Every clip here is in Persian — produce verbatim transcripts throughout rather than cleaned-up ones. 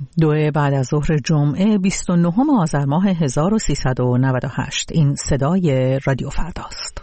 دو بعد از ظهر جمعه بیست و نهم آذر ماه هزار و سیصد و نود و هشت. این صدای رادیو فرداست.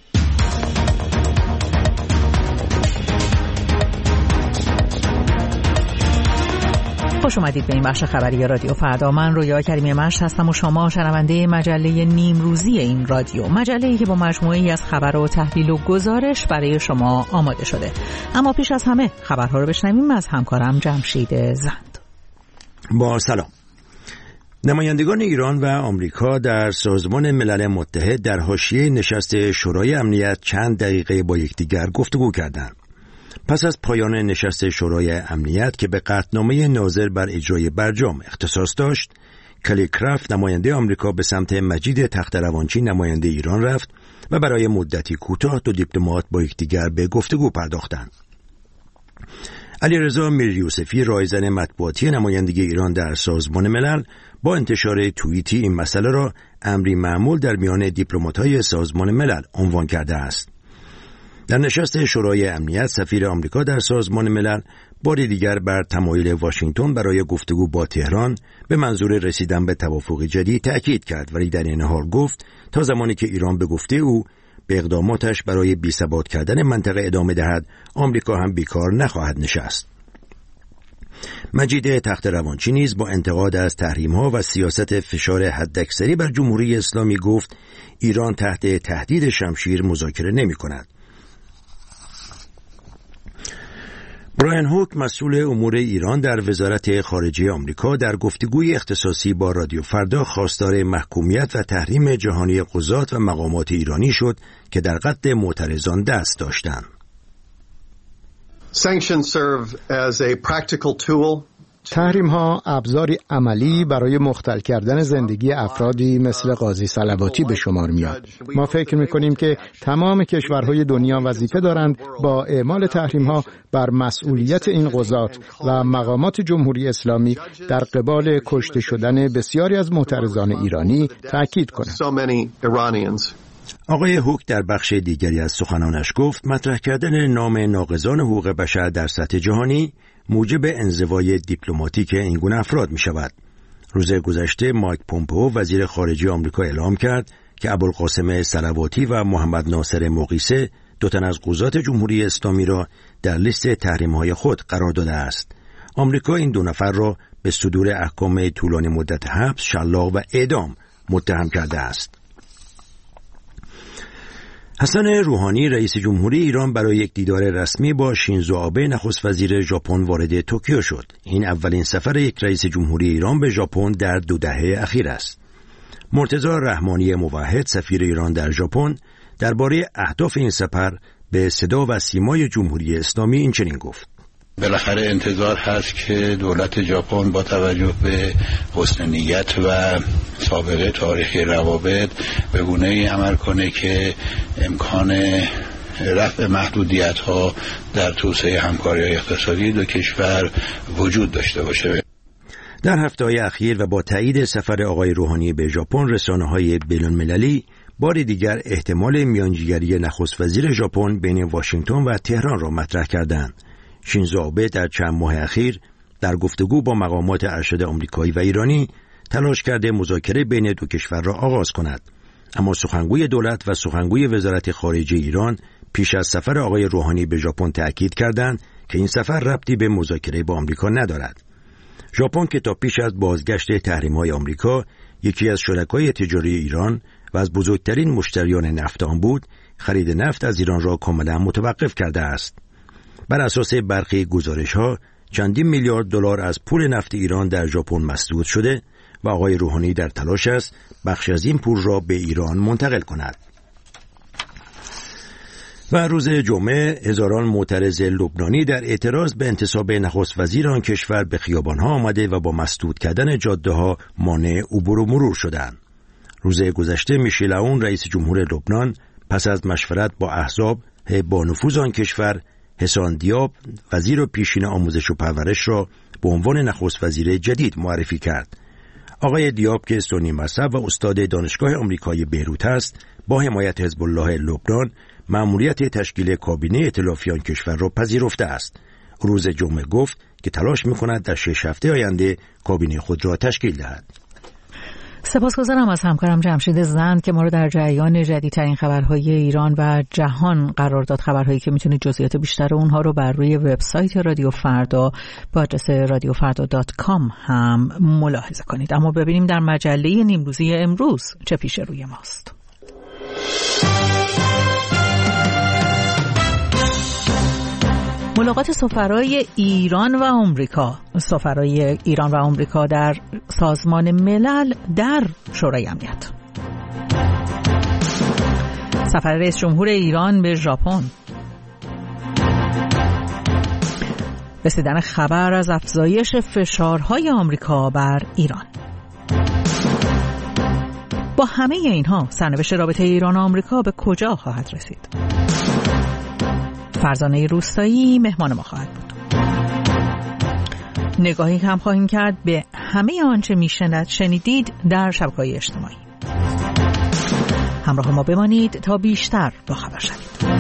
خوش اومدید به این بخش خبری رادیو فردا. من رویا کریمی مشت هستم و شما شنونده مجله نیم روزی این رادیو، مجله‌ای که با مجموعه‌ای از خبر و تحلیل و گزارش برای شما آماده شده. اما پیش از همه خبرها رو بشنویم از همکارم جمشید زند. با سلام. نمایندگان ایران و آمریکا در سازمان ملل متحد در حاشیه نشست شورای امنیت چند دقیقه با یکدیگر گفتگو کردند. پس از پایان نشست شورای امنیت که به قطعنامه ناظر بر اجرای برجام اختصاص داشت، کلی کرافت نماینده آمریکا به سمت مجید تخت‌روانچی نماینده ایران رفت و برای مدتی کوتاه دو دیپلمات با یکدیگر به گفتگو پرداختند. علیرضا میریوسفی رایزن مطبوعاتی نمایندگی ایران در سازمان ملل با انتشار توییتی این مسئله را امری معمول در میان دیپلمات‌های سازمان ملل عنوان کرده است. در نشست شورای امنیت سفیر آمریکا در سازمان ملل بار دیگر بر تمایل واشنگتن برای گفتگو با تهران به منظور رسیدن به توافق جدید تأکید کرد، ولی در این حال گفت تا زمانی که ایران به گفته او به اقداماتش برای بی‌ثبات کردن منطقه ادامه دهد، آمریکا هم بیکار نخواهد نشست. مجید تخت‌روانچی نیز با انتقاد از تحریم‌ها و سیاست فشار حداکثری بر جمهوری اسلامی گفت ایران تحت تهدید شمشیر مذاکره نمی‌کند. برایان هوک مسئول امور ایران در وزارت خارجه آمریکا در گفتگوی اختصاصی با رادیو فردا خواستار محکومیت و تحریم جهانی قضات و مقامات ایرانی شد که در قتل معترضان دست داشتند. Sanctions serve as a practical tool. تحریم ها ابزاری عملی برای مختل کردن زندگی افرادی مثل قاضی صلواتی به شمار میاد. ما فکر میکنیم که تمام کشورهای دنیا وظیفه دارند با اعمال تحریم ها بر مسئولیت این قضات و مقامات جمهوری اسلامی در قبال کشته شدن بسیاری از معترضان ایرانی تاکید کنند. آقای هوک در بخش دیگری از سخنانش گفت مطرح کردن نام ناقضان حقوق بشر در سطح جهانی موجب انزوای دیپلماتیک این گونه افراد می شود. روز گذشته مایک پومپئو وزیر خارجه آمریکا اعلام کرد که ابوالقاسم صلواتی و محمد ناصر مقیسه دو تن از قضات جمهوری اسلامی را در لیست تحریم‌های خود قرار داده است. آمریکا این دو نفر را به صدور احکام طولانی مدت حبس، شلاق و اعدام متهم کرده است. حسن روحانی رئیس جمهوری ایران برای یک دیدار رسمی با شینزو آبه نخست وزیر ژاپن وارد توکیو شد. این اولین سفر یک رئیس جمهوری ایران به ژاپن در دو دهه اخیر است. مرتضی رحمانی موحد سفیر ایران در ژاپن درباره اهداف این سفر به صدا و سیمای جمهوری اسلامی این چنین گفت: بالاخره انتظار هست که دولت ژاپن با توجه به حسن نیت و سابقه تاریخی روابط به گونه‌ای عمل کنه که امکان رفع محدودیت‌ها در توسعه همکاری اقتصادی دو کشور وجود داشته باشه. در هفته‌های اخیر و با تایید سفر آقای روحانی به ژاپن، رسانه‌های بین‌المللی بار دیگر احتمال میانجیگری نخست وزیر ژاپن بین واشنگتن و تهران را مطرح کردند. شینزو آبه در چند ماه اخیر در گفتگو با مقامات ارشد آمریکایی و ایرانی تلاش کرده مذاکره بین دو کشور را آغاز کند، اما سخنگوی دولت و سخنگوی وزارت خارجه ایران پیش از سفر آقای روحانی به ژاپن تأکید کردند که این سفر ربطی به مذاکره با آمریکا ندارد. ژاپن که تا پیش از بازگشت تحریم‌های آمریکا یکی از شرکای تجاری ایران و از بزرگترین مشتریان نفت آن بود، خرید نفت از ایران را کاملا متوقف کرده است. بر اساس برخی گزارش‌ها چندین میلیارد دلار از پول نفت ایران در ژاپن مسدود شده و آقای روحانی در تلاش است بخش از این پول را به ایران منتقل کند. و روز جمعه هزاران معترض لبنانی در اعتراض به انتصاب نخست وزیر آن کشور به خیابان‌ها آمده و با مسدود کردن جاده‌ها مانع عبور و مرور شدند. روز گذشته میشل عون رئیس جمهور لبنان پس از مشورت با احزاب با نفوذ آن کشور حسان دیاب وزیر و پیشین آموزش و پرورش را به عنوان نخست وزیر جدید معرفی کرد. آقای دیاب که سنی مذهب و استاد دانشگاه آمریکایی بیروت است، با حمایت حزب الله لبنان مأموریت تشکیل کابینه ائتلافی آن کشور را پذیرفته است. روز جمعه گفت که تلاش می‌کند در شش هفته آینده کابینه خود را تشکیل دهد. سپاسگزارم از همکارم جمشید زند که ما رو در جریان جدیدترین خبرهای ایران و جهان قرار داد، خبرهایی که میتونید جزئیات بیشتر اونها رو بر روی وبسایت رادیو فردا با آدرس رادیو فردا دات کام هم ملاحظه کنید. اما ببینیم در مجله نیمروزی امروز چه پیش روی ماست. ملاقات سفرای ایران و آمریکا. سفرای ایران و آمریکا در سازمان ملل در شورای امنیت. سفر رئیس جمهور ایران به ژاپن. رسیدن خبر از افزایش فشارهای آمریکا بر ایران. با همه اینها سرنوشت رابطه ایران و آمریکا به کجا خواهد رسید؟ فرزانه روستایی مهمان ما خواهد بود. نگاهی هم خواهیم کرد به همه آنچه میشنید شنیدید در شبکه‌های اجتماعی. همراه ما بمانید تا بیشتر با خبر شوید.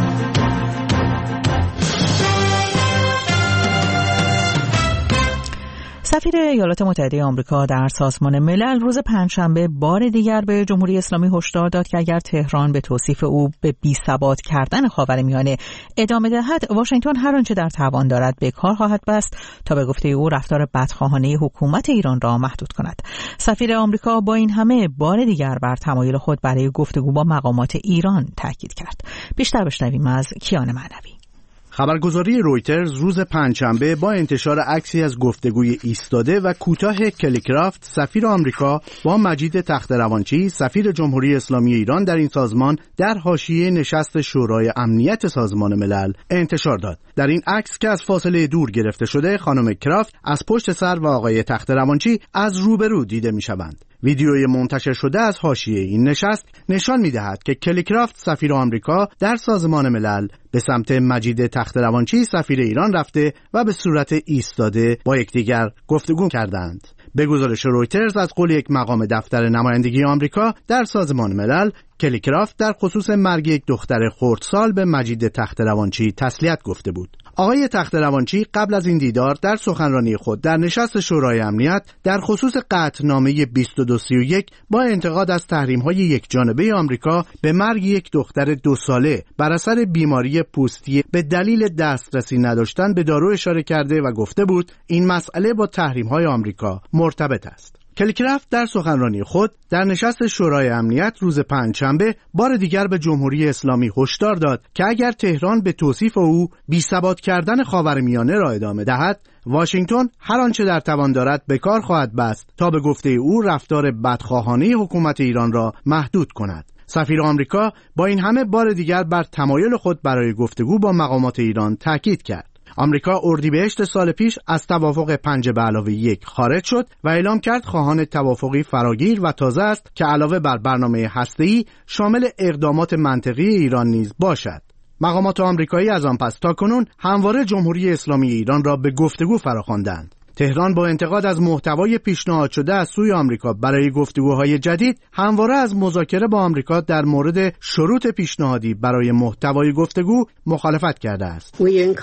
سفیر ایالات متحده آمریکا در سازمان ملل روز پنجشنبه بار دیگر به جمهوری اسلامی هشدار داد که اگر تهران به توصیف او به بی‌ثبات کردن خاورمیانه ادامه دهد، واشنگتن هر آنچه در توان دارد به کار خواهد بست تا به گفته او رفتار بدخواهانه حکومت ایران را محدود کند. سفیر آمریکا با این همه بار دیگر بر تمایل خود برای گفتگو با مقامات ایران تاکید کرد. بیشتر بشنویم از کیان معنوی. خبرگزاری رویترز روز پنجشنبه با انتشار عکسی از گفتگوی ایستاده و کوتاه کلی کرافت سفیر آمریکا با مجید تخت‌روانچی سفیر جمهوری اسلامی ایران در این سازمان در حاشیه نشست شورای امنیت سازمان ملل انتشار داد. در این عکس که از فاصله دور گرفته شده، خانم کرافت از پشت سر و آقای تخت‌روانچی از روبرو دیده می‌شوند. ویدیوی منتشر شده از حاشیه این نشست نشان می‌دهد که کلی کرافت سفیر آمریکا در سازمان ملل به سمت مجید تخت‌روانچی سفیر ایران رفته و به صورت ایستاده با یکدیگر گفتگو کردند. به گزارش رویترز از قول یک مقام دفتر نمایندگی آمریکا در سازمان ملل، کلی کرافت در خصوص مرگ یک دختر خردسال به مجید تخت‌روانچی تسلیت گفته بود. آقای تخت‌روانچی قبل از این دیدار در سخنرانی خود در نشست شورای امنیت در خصوص قطعنامه بیست و دو سی و یک با انتقاد از تحریم‌های یکجانبه آمریکا به مرگ یک دختر دو ساله بر اثر بیماری پوستی به دلیل دسترسی نداشتن به دارو اشاره کرده و گفته بود این مسئله با تحریم‌های آمریکا مرتبط است. کلی کرافت در سخنرانی خود در نشست شورای امنیت روز پنجشنبه بار دیگر به جمهوری اسلامی هشدار داد که اگر تهران به توصیف او بی‌ثبات کردن خاورمیانه را ادامه دهد، واشنگتن هر آنچه در توان دارد به کار خواهد بست تا به گفته او رفتار بدخواهانه حکومت ایران را محدود کند. سفیر آمریکا با این همه بار دیگر بر تمایل خود برای گفتگو با مقامات ایران تاکید کرد. آمریکا اردیبهشت سال پیش از توافق پنج به علاوه یک خارج شد و اعلام کرد خواهان توافقی فراگیر و تازه است که علاوه بر برنامه هسته‌ای شامل اقدامات منطقی ایران نیز باشد. مقامات آمریکایی از آن پس تاکنون همواره جمهوری اسلامی ایران را به گفتگو فراخواندند. تهران با انتقاد از محتوای پیشنهاد شده از سوی آمریکا برای گفتگوهای جدید همواره از مذاکره با آمریکا در مورد شروط پیشنهادی برای محتوای گفتگو مخالفت کرده است.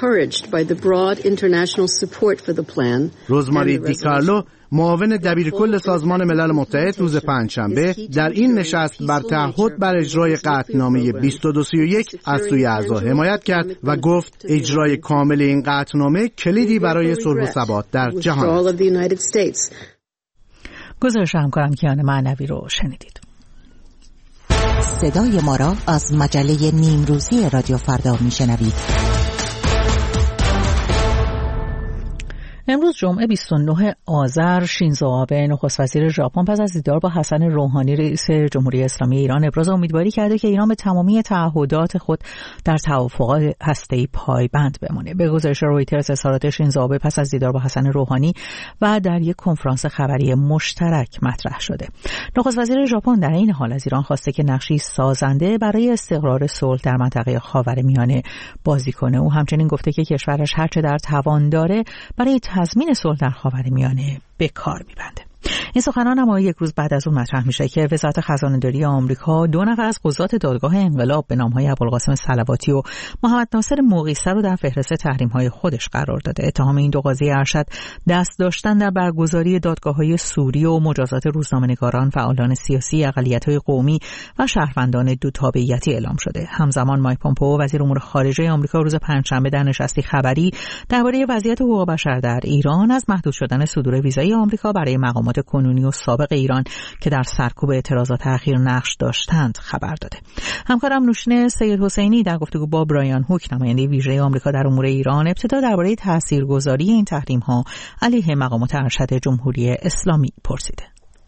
روزماری دیکارلو معاون دبیرکل سازمان ملل متحد روز پنجشنبه در این نشست بر تعهد بر اجرای قطعنامه بیست و دو سی و یک از سوی اعضا حمایت کرد و گفت اجرای کامل این قطعنامه کلیدی برای صلح و ثبات در جهان است. گزارش همکارم کیان معنوی رو شنیدید. صدای ما را از مجله نیمروزی رادیو فردا میشنوید. امروز جمعه بیست و نه آذر شینزو آبه نخست وزیر ژاپن پس از دیدار با حسن روحانی رئیس جمهوری اسلامی ایران ابراز امیدواری کرده که ایران به تمامی تعهدات خود در توافقات هسته‌ای پایبند بماند. به گزارش رویترز اظهارات شینزو آبه پس از دیدار با حسن روحانی و در یک کنفرانس خبری مشترک مطرح شده. نخست وزیر ژاپن در این حال از ایران خواسته که نقشی سازنده برای استقرار صلح در منطقه خاورمیانه بازی کنه. او همچنین گفته که کشورش هرچه در توان داره برای تضمین صلح در خاورمیانه به کار می‌بنده. این سخنان اما یک روز بعد از اون مطرح میشه که وزارت خزانه‌داری آمریکا دو نفر از قضات دادگاه انقلاب به نام‌های ابوالقاسم صلواتی و محمد ناصر مقیسه رو در فهرست تحریم‌های خودش قرار داده. اتهام این دو قاضی ارشد دست داشتن در برگزاری دادگاه‌های سوری و مجازات روزنامه‌نگاران، فعالان سیاسی، اقلیت‌های قومی و شهروندان دو تابعیتی اعلام شده. همزمان مایک پومپئو وزیر امور خارجه آمریکا روز پنجشنبه در نشستی خبری درباره وضعیت حقوق بشر در ایران از محدود شدن صدور ویزای آمریکا برای مقامات کنونی و سابق ایران که در سرکوب اعتراضات اخیر نقش داشتند خبر داده. همکارم نوشین سید حسینی در گفتگو با برایان هوک نماینده ویژه آمریکا در امور ایران ابتدا درباره تاثیرگذاری این تحریم‌ها علیه مقامات ارشد جمهوری اسلامی پرسیده.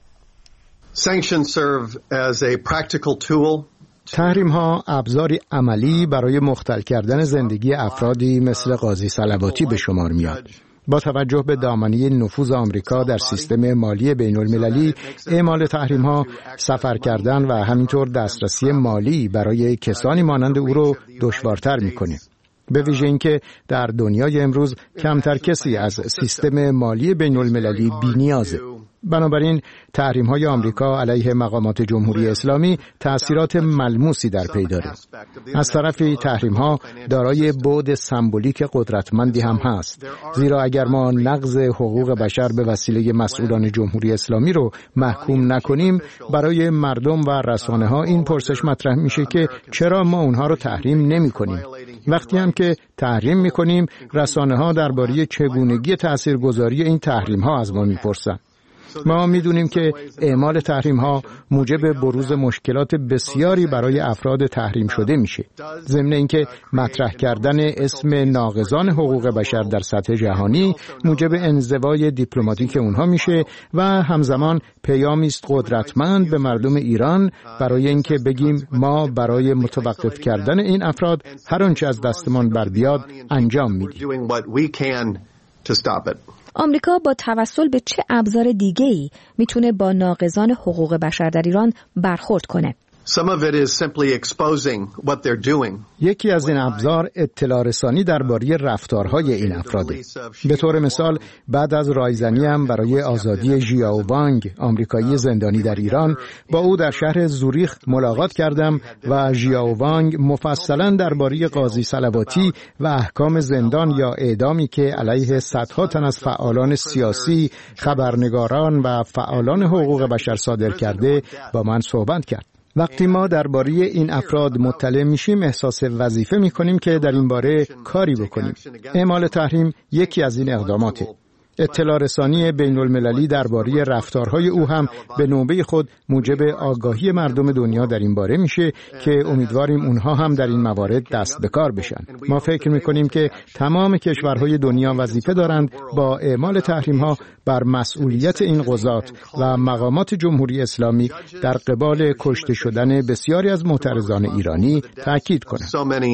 Sanctions serve as a practical tool. تحریم ها ابزاری عملی برای مختل کردن زندگی افرادی مثل قاضی صلواتی به شمار میاد. با توجه به دامنه نفوذ آمریکا در سیستم مالی بین المللی، اعمال تحریم ها سفر کردن و همینطور دسترسی مالی برای کسانی مانند او رو دشوارتر میکنه. به ویژه اینکه در دنیای امروز کمتر کسی از سیستم مالی بین المللی بی‌نیازه. بنابراین تحریم‌های آمریکا علیه مقامات جمهوری اسلامی تأثیرات ملموسی در پی داره. از طرفی تحریم‌ها دارای بعد سمبولیک قدرتمندی هم هست، زیرا اگر ما نقض حقوق بشر به وسیله مسئولان جمهوری اسلامی رو محکوم نکنیم، برای مردم و رسانه‌ها این پرسش مطرح میشه که چرا ما اونها رو تحریم نمی‌کنیم. وقتی هم که تحریم می‌کنیم، رسانه‌ها درباره چگونگی تاثیرگذاری این تحریم‌ها از ما می‌پرسن. ما میدونیم که اعمال تحریم ها موجب بروز مشکلات بسیاری برای افراد تحریم شده میشه. ضمن اینکه مطرح کردن اسم ناقضان حقوق بشر در سطح جهانی موجب انزوای دیپلماتیک اونها میشه و همزمان پیامی است قدرتمند به مردم ایران برای اینکه بگیم ما برای متوقف کردن این افراد هر آنچه از دستمان بر بیاد انجام میدیم. آمریکا با توسل به چه ابزار دیگه‌ای میتونه با ناقضان حقوق بشر در ایران برخورد کنه؟ Some of it is simply exposing what they're doing. یکی از این ابزار اطلاع رسانی درباره رفتارهای این افراده. به طور مثال بعد از رایزنی هم برای آزادی ژیائو وانگ، آمریکایی زندانی در ایران، با او در شهر زوریخ ملاقات کردم و ژیائو وانگ مفصلا درباره قاضی صلواتی و احکام زندان یا اعدامی که علیه صدها تن از فعالان سیاسی، خبرنگاران و فعالان حقوق بشر صادر کرده با من صحبت کرد. وقتی ما درباره این افراد مطلع میشیم احساس وظیفه میکنیم که در این باره کاری بکنیم. اعمال تحریم یکی از این اقداماته. اطلاع رسانی بین المللی درباره رفتارهای او هم به نوبه خود موجب آگاهی مردم دنیا در این باره میشه که امیدواریم اونها هم در این موارد دست به کار بشن. ما فکر میکنیم که تمام کشورهای دنیا وظیفه دارند با اعمال تحریم‌ها بر مسئولیت این قضات و مقامات جمهوری اسلامی در قبال کشته شدن بسیاری از معترضان ایرانی تاکید کنند.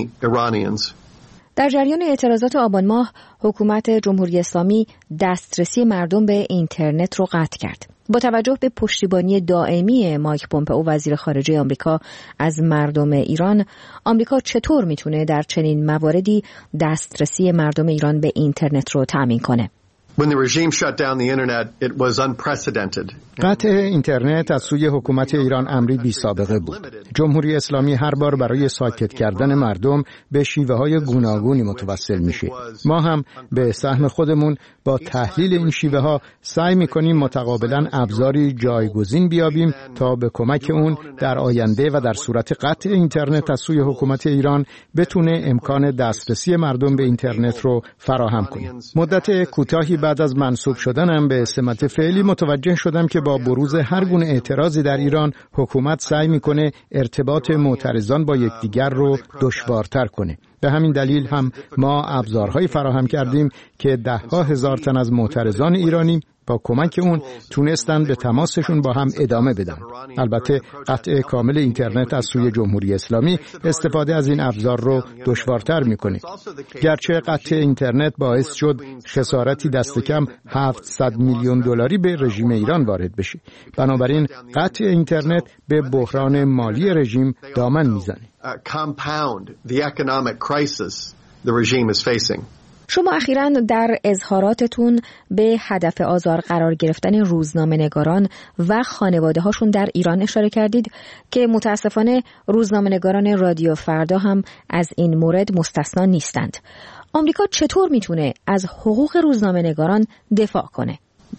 در جریان اعتراضات آبان ماه، حکومت جمهوری اسلامی دسترسی مردم به اینترنت رو قطع کرد. با توجه به پشتیبانی دائمی مایک پومپئو وزیر خارجه آمریکا از مردم ایران، آمریکا چطور میتونه در چنین مواردی دسترسی مردم ایران به اینترنت رو تأمین کنه؟ When the regime shut down the internet, it was unprecedented. قطع اینترنت از سوی حکومت ایران امری بی سابقه بود. جمهوری اسلامی هر بار برای ساکت کردن مردم به شیوه‌های گوناگونی متوسل میشه. ما هم به سهم خودمون با تحلیل این شیوه‌ها سعی می‌کنیم متقابلاً ابزاری جایگزین بیابیم تا به کمک اون در آینده و در صورت قطع اینترنت از سوی حکومت ایران بتونه امکان دسترسی مردم به اینترنت رو فراهم کنه. مدت کوتاهی بعد از منصوب شدنم به سمت فعلی متوجه شدم که با بروز هر گونه اعتراضی در ایران حکومت سعی میکنه ارتباط معترضان با یکدیگر رو دشوارتر کنه. به همین دلیل هم ما ابزارهایی فراهم کردیم که ده ها هزار تن از معترضان ایرانی با کمک اون تونستن به تماسشون با هم ادامه بدن. البته قطع کامل اینترنت از سوی جمهوری اسلامی استفاده از این ابزار رو دشوارتر میکنه. گرچه قطع اینترنت باعث شد خسارتی دست کم هفتصد میلیون دلاری به رژیم ایران وارد بشه. بنابراین قطع اینترنت به بحران مالی رژیم دامن میزنه. شما اخیراً در اظهاراتتون به هدف آزار قرار گرفتن روزنامه‌نگاران و خانواده‌هاشون در ایران اشاره کردید که متاسفانه روزنامه‌نگاران رادیو فردا هم از این مورد مستثنا نیستند. آمریکا چطور میتونه از حقوق روزنامه‌نگاران دفاع کنه؟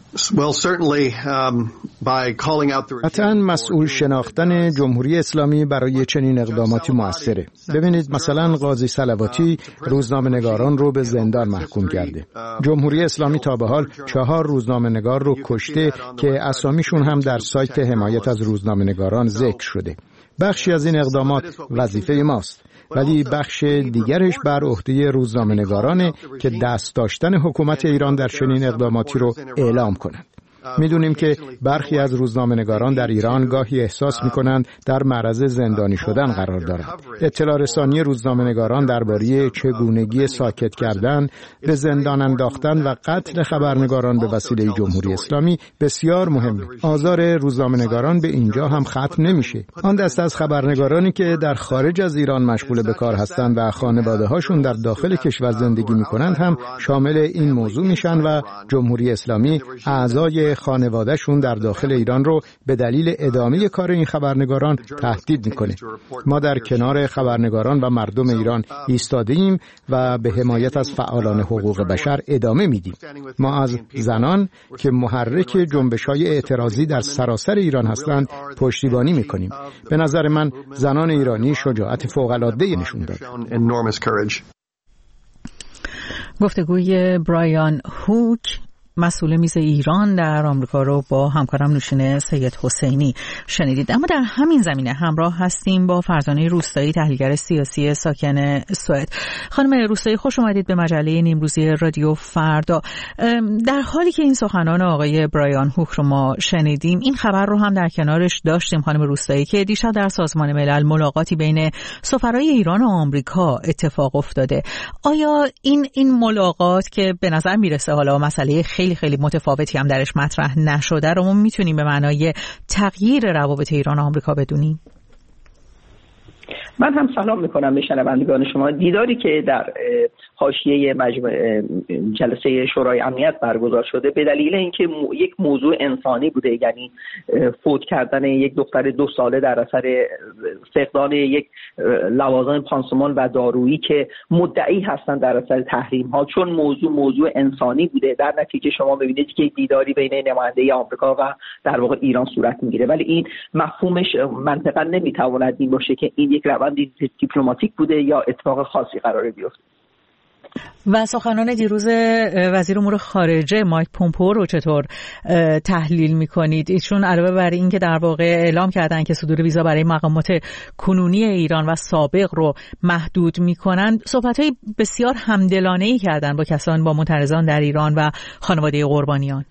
قطعاً مسئول شناختن جمهوری اسلامی برای چنین اقداماتی موثره. ببینید مثلا قاضی صلواتی روزنامه‌نگاران رو به زندان محکوم کرده. جمهوری اسلامی تا به حال چهار روزنامه‌نگار رو کشته که اسامیشون هم در سایت حمایت از روزنامه‌نگاران ذکر شده. بخشی از این اقدامات وظیفه ماست، ولی بخش دیگرش بر عهده روزنامه‌نگارانه که دست داشتن حکومت ایران در چنین اقداماتی رو اعلام کنند. میدونیم که برخی از روزنامه‌نگاران در ایران گاهی احساس میکنند در معرض زندانی شدن قرار دارند. اطلاع رسانی روزنامه‌نگاران درباره چگونگی ساکت کردن، به زندان انداختن و قتل خبرنگاران به وسیله جمهوری اسلامی بسیار مهمه. آزار روزنامه‌نگاران به اینجا هم ختم نمیشه. آن دست از خبرنگارانی که در خارج از ایران مشغول به کار هستند و خانواده‌هاشون در داخل کشور زندگی میکنند هم شامل این موضوع میشن و جمهوری اسلامی اعضای خانوادهشون در داخل ایران رو به دلیل ادامه کار این خبرنگاران تهدید میکنه. ما در کنار خبرنگاران و مردم ایران ایستادیم و به حمایت از فعالان حقوق بشر ادامه میدیم. ما از زنان که محرک جنبش‌های اعتراضی در سراسر ایران هستند پشتیبانی میکنیم. به نظر من زنان ایرانی شجاعت فوق‌العاده‌ای نشون دادند. گفتگوی برایان هوک، مسئول میز ایران در آمریکا، رو با همکارم نوشین سید حسینی شنیدید. اما در همین زمینه همراه هستیم با فرزانه روستایی، تحلیلگر سیاسی ساکن سوئد. خانم روستایی، خوش اومدید به مجله نیمروزی رادیو فردا. در حالی که این سخنان آقای برایان هوک رو ما شنیدیم، این خبر رو هم در کنارش داشتیم خانم روستایی که دیشب در سازمان ملل ملاقاتی بین سفرای ایران و آمریکا اتفاق افتاده. آیا این این ملاقات که به نظر میرسه حالا مسئله خیلی خیلی متفاوتی هم درش مطرح نشده رو ما میتونیم به معنای تغییر روابط ایران و آمریکا بدونیم؟ من هم سلام میکنم به شنوندگان شما. دیداری که در حاشیه مجمع جلسه شورای امنیت برگزار شده به دلیل اینکه مو... یک موضوع انسانی بوده، یعنی فوت کردن یک دختر دو ساله در اثر فقدان یک لوازم پانسمان و دارویی که مدعی هستند در اثر تحریم ها، چون موضوع موضوع انسانی بوده، در نتیجه شما میبینید که دیداری بین نماینده آمریکا و در واقع ایران صورت میگیره. ولی این مفهومش منطقا نمیتواند این باشه که این یک روند دیپلماتیک بوده یا اتفاق خاصی قراره بیفته. و سخنان دیروز وزیر امور خارجه مایک پومپئو رو چطور تحلیل میکنید؟ ایشون علاوه بر این که در واقع اعلام کردن که صدور ویزا برای مقامات کنونی ایران و سابق رو محدود میکنن، صحبت‌های بسیار همدلانه‌ای کردن با کسان با معترضان در ایران و خانواده قربانیان.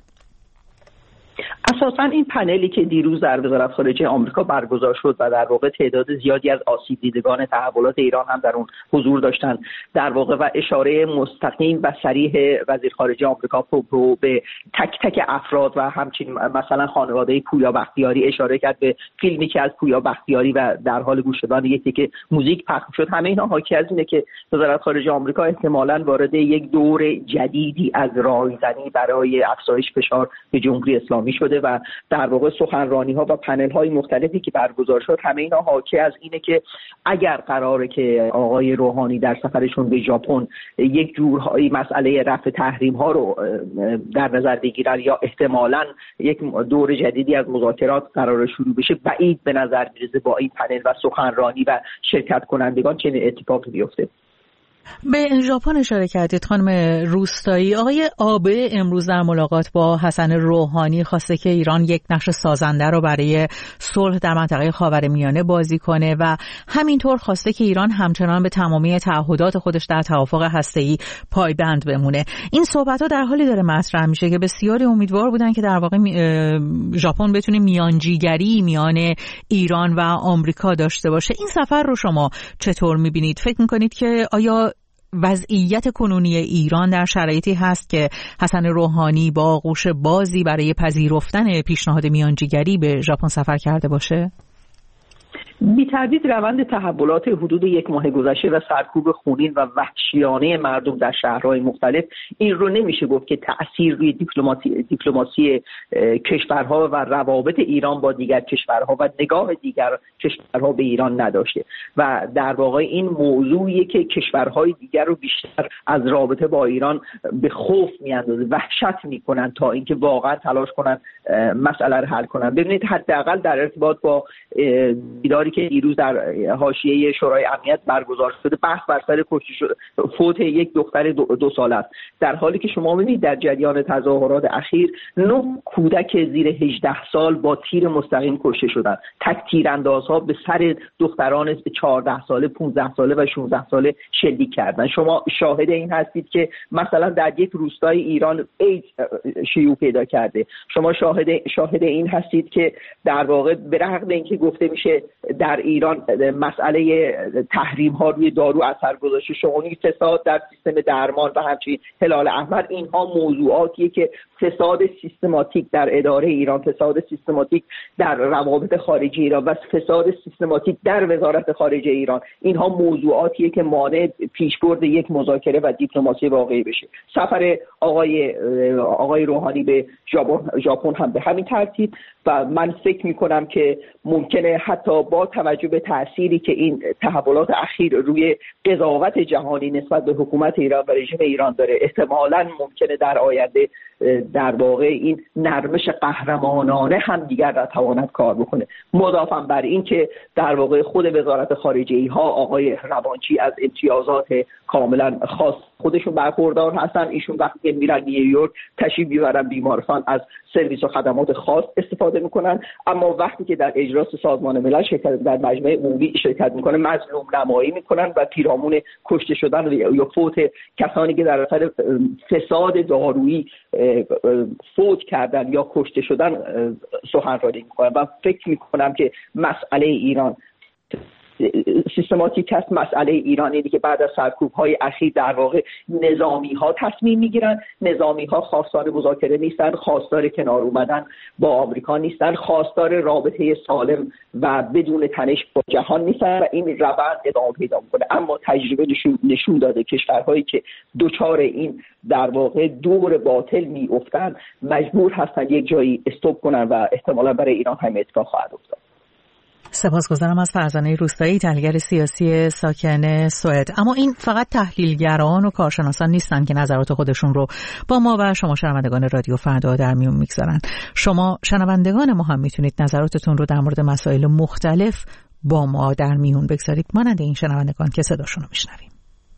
اساساً این پنلی که دیروز در وزارت خارجه آمریکا برگزار شد و در واقع تعداد زیادی از آسیب دیدگان تحولات ایران هم در اون حضور داشتن در واقع و اشاره مستقیم و صریح وزیر خارجه آمریکا پومپئو به تک تک افراد و همچنین مثلا خانواده پویا بختیاری اشاره کرد به فیلمی که از پویا بختیاری و در حال گوش دادن یکی که موزیک پخش شد. همه اینا حاکی از اینه که وزارت خارجه آمریکا احتمالاً وارد یک دور جدیدی از راهزنی برای افزایش فشار به جمهوری اسلامی شده و در واقع سخنرانی ها و پنل های مختلفی که برگزار شد همه اینا حاکی از اینه که اگر قراره که آقای روحانی در سفرشون به ژاپن یک جورهایی مسئله رفع تحریم ها رو در نظر بگیرن یا احتمالاً یک دور جدیدی از مذاکرات قراره شروع بشه، بعید به نظر میرسه با این پنل و سخنرانی و شرکت کنندگان چنین اتفاقی بیفته. به ژاپن اشاره کردید خانم روستایی. آقای آبه امروز در ملاقات با حسن روحانی خواسته که ایران یک نقش سازنده رو برای صلح در منطقه خاورمیانه بازی کنه و همینطور خواسته که ایران همچنان به تمامی تعهدات خودش در توافق هسته‌ای پایبند بمونه. این صحبت‌ها در حالی داره مطرح میشه که بسیاری امیدوار بودن که در واقع ژاپن بتونه میانجیگری میان ایران و آمریکا داشته باشه. این سفر رو شما چطور می‌بینید؟ فکر می‌کنید که آیا وضعیت کنونی ایران در شرایطی هست که حسن روحانی با آغوش بازی برای پذیرفتن پیشنهاد میانجیگری به ژاپن سفر کرده باشه؟ بی تردید روند تحولات حدود یک ماه گذشته و سرکوب خونین و وحشیانه مردم در شهرهای مختلف این رو نمیشه گفت که تأثیر روی دیپلماسی دیپلماسی کشورها و روابط ایران با دیگر کشورها و نگاه دیگر کشورها به ایران نداشته و در واقع این موضوعیه که کشورهای دیگر رو بیشتر از رابطه با ایران به خوف میاندازه، وحشت میکنن تا اینکه واقعا تلاش کنن مسئله رو حل کنن. ببینید حداقل در ارتباط با دیداری که دیروز در حاشیه شورای امنیت برگزار شده بحث بر سر کشته شده فوت یک دختر دو, دو ساله است، در حالی که شما می‌بینید در جریان تظاهرات اخیر نه کودک زیر هجده سال با تیر مستقیم کشته شدند. تک تیراندازها به سر دختران چهارده ساله، پانزده ساله و شانزده ساله شلیک کردند. شما شاهد این هستید که مثلا در یک روستای ایران ایدز شیوع پیدا کرده. شما شاهد شاهد این هستید که در واقع به رغم اینکه گفته میشه در ایران مسئله تحریم ها روی دارو اثر گذاشته، شماری فساد در سیستم درمان و همچنین هلال احمر، اینها موضوعاتیه که فساد سیستماتیک در اداره ایران، فساد سیستماتیک در روابط خارجی ایران و فساد سیستماتیک در وزارت خارجه ایران، اینها موضوعاتیه که مانع پیشبرد یک مذاکره و دیپلماسی واقعی بشه. سفر آقای آقای روحانی به ژاپن هم به همین ترتیب و من فکر می‌کنم که ممکنه حتی با توجه به تأثیری که این تحولات اخیر روی قضاوت جهانی نسبت به حکومت ایران و رژیم ایران داره، احتمالاً ممکنه در آینده در واقع این نرمش قهرمانانه هم دیگر نتواند کار بکنه. مضافاً بر این که در واقع خود وزارت خارجه ها آقای روانچی از امتیازات کاملا خاص خودشون برخوردار هستن. ایشون وقتی میرن نیویورک تشریف میبرن بیمارستان از سرویس و خدمات خاص استفاده میکنن، اما وقتی که در اجلاس سازمان ملل شرکت در مجمع عمومی شرکت میکنه مظلوم نمایی میکنن و پیرامون کشته شدن یا فوت کسانی که در اثر فساد دارویی فوت کردن یا کشته شدن سخنرانی میکنن. و فکر میکنم که مسئله ایران سیستماتیک است. مسئله ایران اینه که بعد از سرکوب‌های اخیر در واقع نظامی‌ها تصمیم می‌گیرن. نظامی‌ها خواستار مذاکره نیستن، خواستار کنار اومدن با آمریکا نیستن، خواستار رابطه سالم و بدون تنش با جهان نیستن و این روند ادامه پیدا می‌کنه. اما تجربه نشون داده کشورهایی که دوچار این در واقع دور باطل می‌افتن مجبور هستن یک جایی استاپ کنن و احتمالاً برای ایران هم اتفاق خواهد افتاد. سپاسگزارم از فرزانه روستایی، تحلیلگر سیاسی ساکن سوئد. اما این فقط تحلیلگران و کارشناسان نیستن که نظرات خودشون رو با ما و شما شنوندگان رادیو فردا در میون میگذارن. شما شنوندگان ما هم میتونید نظراتتون رو در مورد مسائل مختلف با ما در میون بگذارید، مانند این شنوندگان که صداشون رو میشنویم.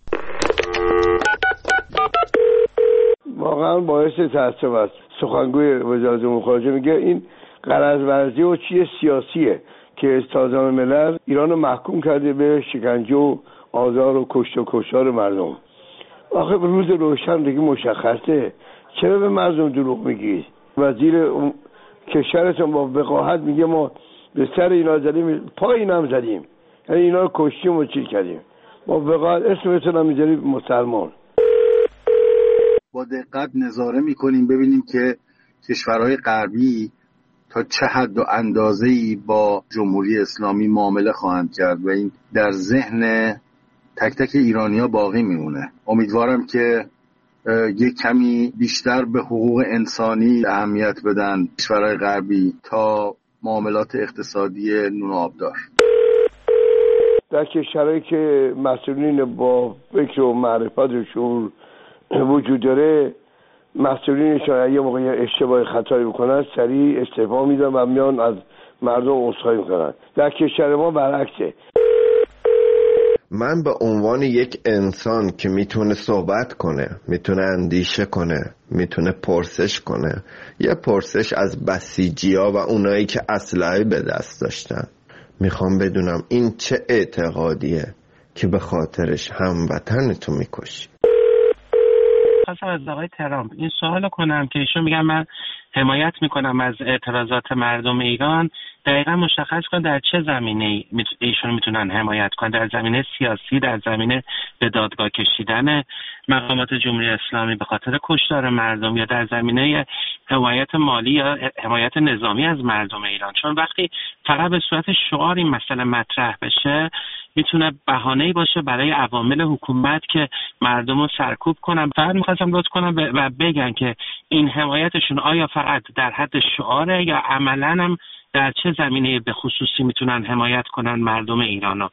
واقعا باعث تعجب است. سخنگوی وزارت امور خارجه میگه این غرض ورزی و چیه سیاسیه که سازمان ملل ایران رو محکوم کرده به شکنجه و آزار و کشت و کشتار مردم. آخه روز روشن دیگه مشخصه، چرا به مردم دروغ میگید؟ وزیر کشورتون با وقاحت میگه ما به سر اینا زدیم، پای اینا هم زدیم، یعنی اینا رو کشتیم و چیز کردیم. با وقاحت اسمتون هم میذارید مسلمان. با دقت نظاره میکنیم ببینیم که کشورهای غربی تا چه حد و اندازه‌ای با جمهوری اسلامی معامله خواهند کرد و این در ذهن تک تک ایرانی‌ها باقی میمونه. امیدوارم که یک کمی بیشتر به حقوق انسانی اهمیت بدن کشورهای غربی تا معاملات اقتصادی نون و آبدار. در کشورهایی که مسئولین با فکر و معرفت و شعور وجود داره، مسئولینشان یه موقع اشتباه خطایی بکنن سریع استعفا میدن و میان از مردم عذرخواهی میکنن. در کشور ما برعکسه. من به عنوان یک انسان که میتونه صحبت کنه، میتونه اندیشه کنه، میتونه پرسش کنه، یه پرسش از بسیجیا و اونایی که اسلحه به دست داشتن، میخوام بدونم این چه اعتقادیه که به خاطرش هموطنتو میکشی. خواستم از آقای ترامپ این سوال کنم که ایشون میگن من حمایت میکنم از اعتراضات مردم ایران، دقیقا مشخص کن در چه زمینه ایشون میتونن حمایت کنن؟ در زمینه سیاسی، در زمینه به دادگاه کشیدن مقامات جمهوری اسلامی به خاطر کشتار مردم، یا در زمینه حمایت مالی یا حمایت نظامی از مردم ایران؟ چون وقتی فقط به صورت شعار این مسئله مطرح بشه میتونه بهانه‌ای باشه برای عوامل حکومت که مردم رو سرکوب کنن. فقط میخواستم لطف کنم و بگن که این حمایتشون آیا فقط در حد شعاره یا عملاً هم در چه زمینه به خصوصی میتونن حمایت کنن مردم ایرانو.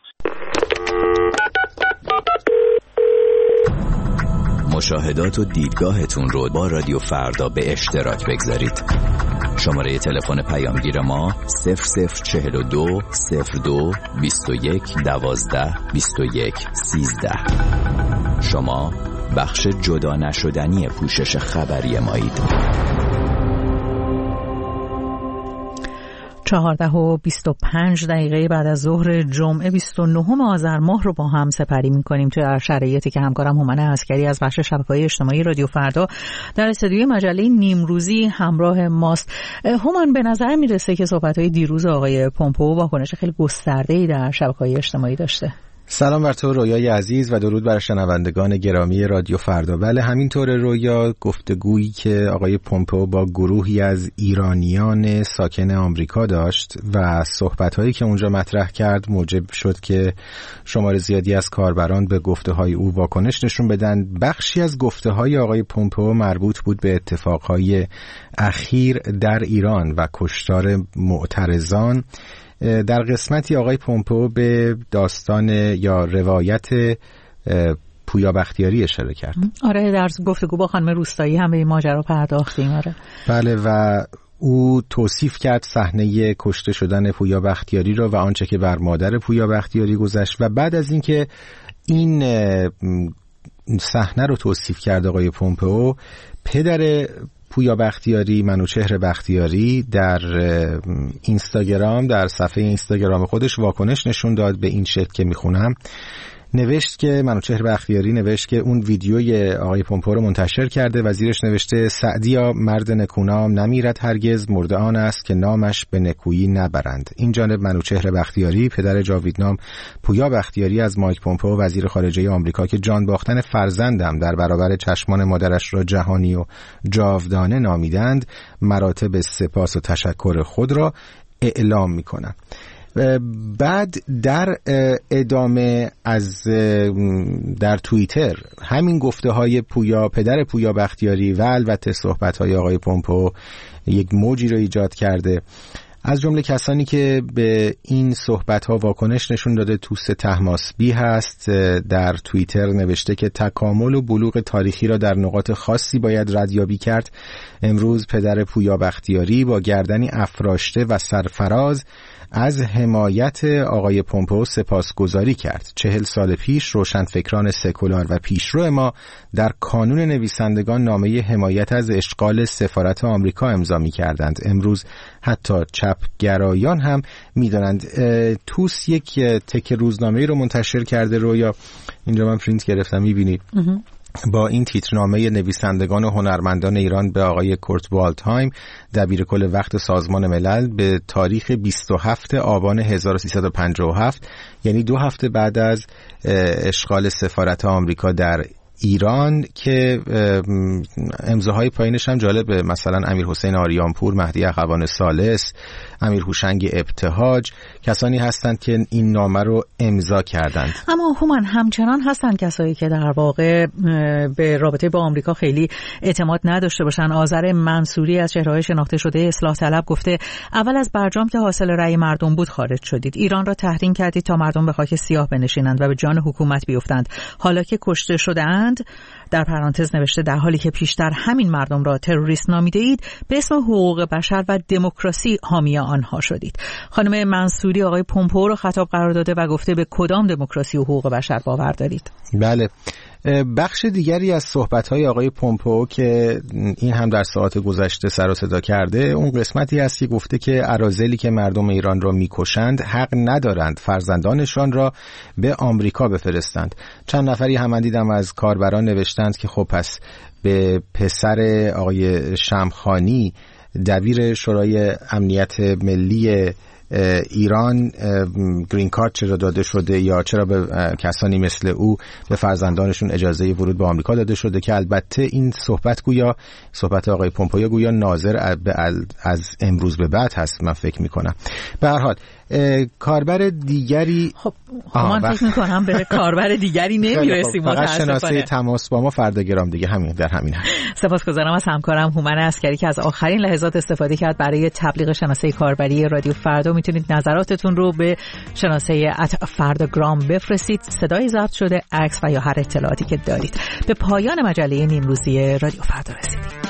مشاهدات و دیدگاهتون رو با رادیو فردا به اشتراک بگذارید. شماره تلفن پیامگیر ما صفر صفر چهل و دو صفر دو بیست و یک دوازده بیست و یک سیزده. شما بخش جدا نشدنی پوشش خبری مایید. چهارده و بیست و پنج دقیقه بعد از ظهر جمعه بیست و نهم آذر ماه رو با هم سپری می‌کنیم تو در شرایطی که همکارم هومن عسکری از بخش شبکه‌های اجتماعی رادیو فردا در استودیوی مجله نیمروزی همراه ماست. هومن، به نظر میرسه که صحبت‌های دیروز آقای پومپئو واکنش خیلی گسترده‌ای در شبکه‌های اجتماعی داشته. سلام بر تو رویای عزیز و درود بر شنوندگان گرامی رادیو فردا. بله همینطور رویا، گفتگویی که آقای پومپئو با گروهی از ایرانیان ساکن آمریکا داشت و صحبت‌هایی که اونجا مطرح کرد موجب شد که شمار زیادی از کاربران به گفته‌های او واکنش نشون بدن. بخشی از گفته‌های آقای پومپئو مربوط بود به اتفاقهای اخیر در ایران و کشتار معترضان. در قسمتی آقای پومپئو به داستان یا روایت پویا بختیاری اشاره کرد. آره، در گفتگو با خانم روستایی هم به این ماجرا پرداختیم. آره بله، و او توصیف کرد صحنه کشته شدن پویا بختیاری رو و آنچه که بر مادر پویا بختیاری گذشت و بعد از اینکه این صحنه رو توصیف کرد آقای پومپئو، پدر پویا بختیاری، منوچهر بختیاری، در اینستاگرام، در صفحه اینستاگرام خودش واکنش نشون داد به این شکل که میخونم. نوشت که منوچهر بختیاری نوشت که اون ویدیوی آقای پومپئو رو منتشر کرده و زیرش نوشته سعدیا مرد نکونام نمیرد هرگز، مرده آن است که نامش به نکویی نبرند. این جانب منوچهر بختیاری، پدر جاویدنام پویا بختیاری، از مایک پومپئو وزیر خارجه آمریکا که جان باختن فرزندم در برابر چشمان مادرش را جهانی و جاودانه نامیدند، مراتب سپاس و تشکر خود را اعلام می‌کنند. بعد در ادامه از در توییتر همین گفته های پویا، پدر پویا بختیاری و البته صحبت های آقای پومپئو یک موجی رو ایجاد کرده. از جمله کسانی که به این صحبت ها واکنش نشون داده توسه طهماسبی هست. در توییتر نوشته که تکامل و بلوغ تاریخی را در نقاط خاصی باید ردیابی کرد. امروز پدر پویا بختیاری با گردنی افراشته و سرفراز از حمایت آقای پومپئو سپاسگزاری کرد. چهل سال پیش روشنفکران سکولار و پیشرو ما در کانون نویسندگان نامه حمایت از اشغال سفارت آمریکا امضا می کردند. امروز حتی چپگرایان هم می دانند. توس یک تک روزنامه رو منتشر کرده رو، یا اینجا من پرینت گرفتم می بینید، با این تیترنامه نویسندگان و هنرمندان ایران به آقای کورت والدهایم، دبیرکل وقت سازمان ملل، به تاریخ بیست و هفتم آبان هزار و سیصد و پنجاه و هفت، یعنی دو هفته بعد از اشغال سفارت آمریکا در ایران، که امضاهای پایینش هم جالبه، مثلا امیر حسین آریانپور، مهدی اخوان ثالث، امیر هوشنگ ابتهاج، کسانی هستند که این نامه رو امضا کردند. اما هومن، همچنان هستند کسایی که در واقع به رابطه با آمریکا خیلی اعتماد نداشته باشن. آذر منصوری از چهره‌های شناخته شده اصلاح طلب گفته اول از برجام که حاصل رأی مردم بود خارج شدید، ایران را تحریم کردید تا مردم به خاک سیاه بنشینند و به جان حکومت بیفتند. حالا که کشته شده‌اند، در پرانتز نوشته در حالی که پیشتر همین مردم را تروریست نامیده اید، به اسم حقوق بشر و دموکراسی حامی آنها شدید. خانم منصوری آقای پومپئو را خطاب قرار داده و گفته به کدام دموکراسی و حقوق بشر باور دارید؟ بله. بخش دیگری از صحبت‌های آقای پومپئو که این هم در ساعات گذشته سر و صدا کرده، اون قسمتی است که گفته که اراذلی که مردم ایران را میکشند حق ندارند فرزندانشان را به آمریکا بفرستند. چند نفری هم دیدم از کاربران نوشتند که خب پس به پسر آقای شمخانی، دبیر شورای امنیت ملی ایران گرین کارت چرا داده شده یا چرا به کسانی مثل او به فرزندانشون اجازه ورود به آمریکا داده شده، که البته این صحبت گویا صحبت آقای پومپئو گویا ناظر از امروز به بعد هست. من فکر میکنم به هر حال کاربر دیگری خب من فکر میکنم به کاربر دیگری نمیرسیم. فقط شناسه تماس با ما فردا گرام دیگه همین در همین هست. سپاسگزارم از همکارم هومن عسکری که از آخرین لحظات استفاده کرد برای تبلیغ شناسه کاربری رادیو فردا. میتونید نظراتتون رو به شناسه ات فرداگرام بفرستید، صدای ضبط شده، عکس و یا هر اطلاعاتی که دارید. به پایان مجله نیمروزی رادیو فردا رسیدیم.